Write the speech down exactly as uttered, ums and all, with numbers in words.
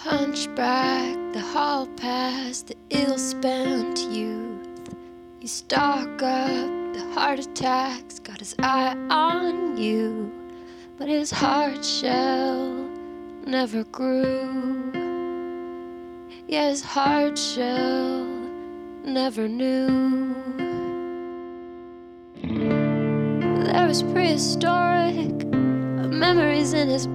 Hunchback, the hall pass, the ill-spent youth. You stock up the heart attacks, got his eye on you, but his heart shell never grew. Yeah, his heart shell never knew. There was prehistoric memories in his